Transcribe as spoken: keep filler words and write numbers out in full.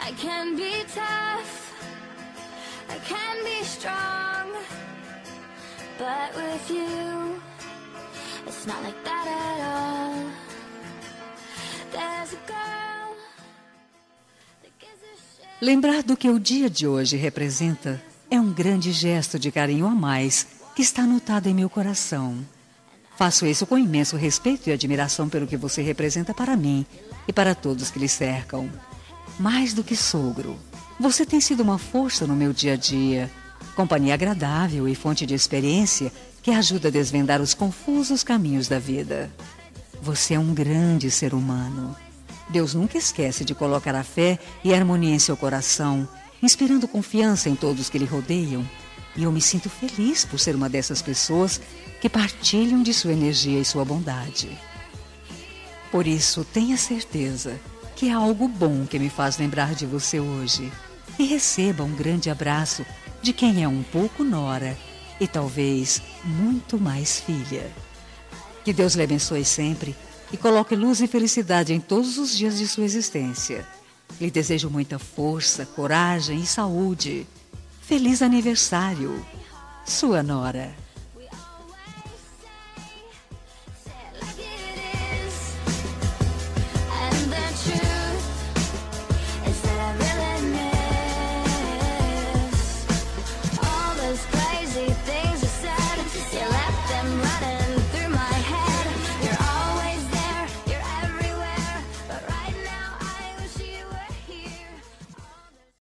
I can be tough, I can be strong, but with you, it's not like that at all. There's a girl that gives a shit. Lembrar do que o dia de hoje representa é um grande gesto de carinho a mais que está anotado em meu coração. Faço isso com imenso respeito e admiração pelo que você representa para mim e para todos que lhe cercam. Mais do que sogro, você tem sido uma força no meu dia a dia, companhia agradável e fonte de experiência que ajuda a desvendar os confusos caminhos da vida. Você é um grande ser humano. Deus nunca esquece de colocar a fé e a harmonia em seu coração, inspirando confiança em todos que lhe rodeiam. E eu me sinto feliz por ser uma dessas pessoas que partilham de sua energia e sua bondade. Por isso, tenha certeza que é algo bom que me faz lembrar de você hoje. E receba um grande abraço de quem é um pouco nora e talvez muito mais filha. Que Deus lhe abençoe sempre e coloque luz e felicidade em todos os dias de sua existência. Lhe desejo muita força, coragem e saúde. Feliz aniversário, sua nora.